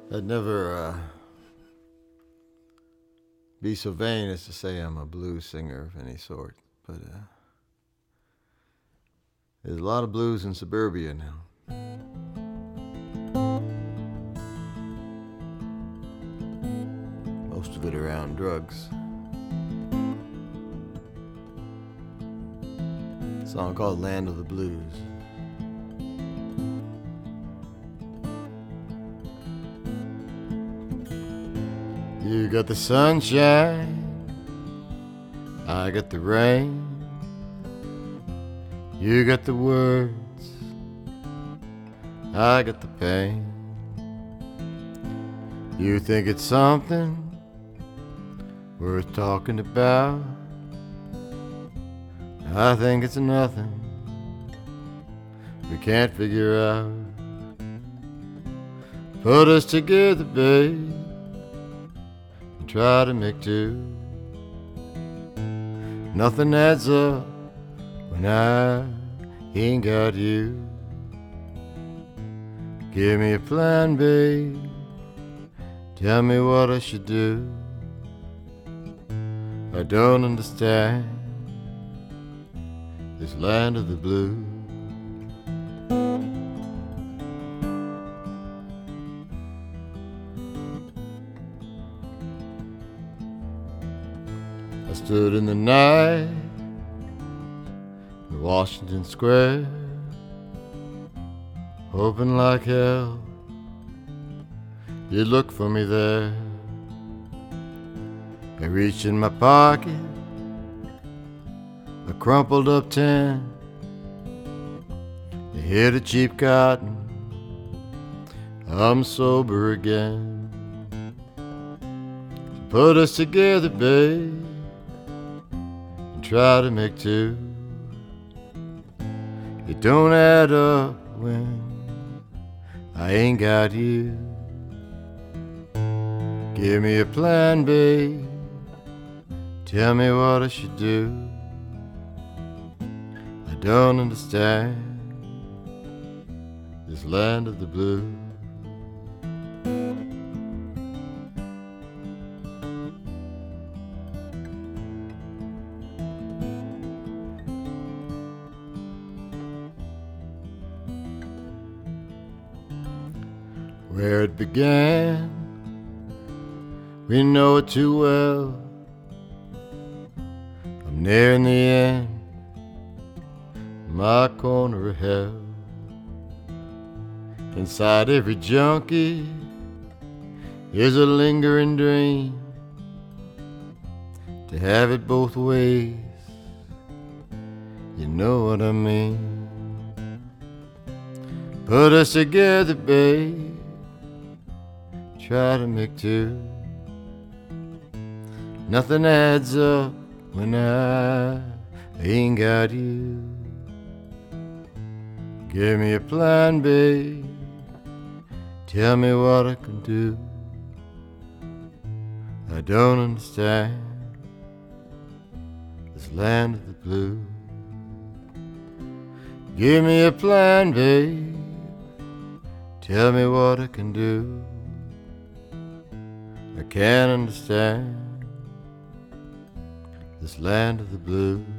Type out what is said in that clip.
I'd never be so vain as to say I'm a blues singer of any sort, but there's a lot of blues in suburbia now. Most of it around drugs. A song called Land of the Blues. You got the sunshine, I got the rain. You got the words, I got the pain. You think it's something worth talking about. I think it's nothing we can't figure out. Put us together, babe, and try to make two. Nothing adds up when I ain't got you. Give me a plan, babe, tell me what I should do. I don't understand this land of the blue. I stood in the night in Washington Square, hoping like hell you'd look for me there. I reached in my pocket a crumpled up 10. I hit a cheap cotton, I'm sober again. So put us together, babe, and try to make two. It don't add up when I ain't got you. Give me a plan, babe, tell me what I should do. I don't understand this land of the blue. Where it began, we know it too well. I'm nearing the end, my corner of hell. Inside every junkie is a lingering dream to have it both ways, you know what I mean. Put us together, babe, try to make two. Nothing adds up when I ain't got you. Give me a plan, babe, tell me what I can do. I don't understand this land of the blue. Give me a plan, babe, tell me what I can do. I can't understand this land of the blue.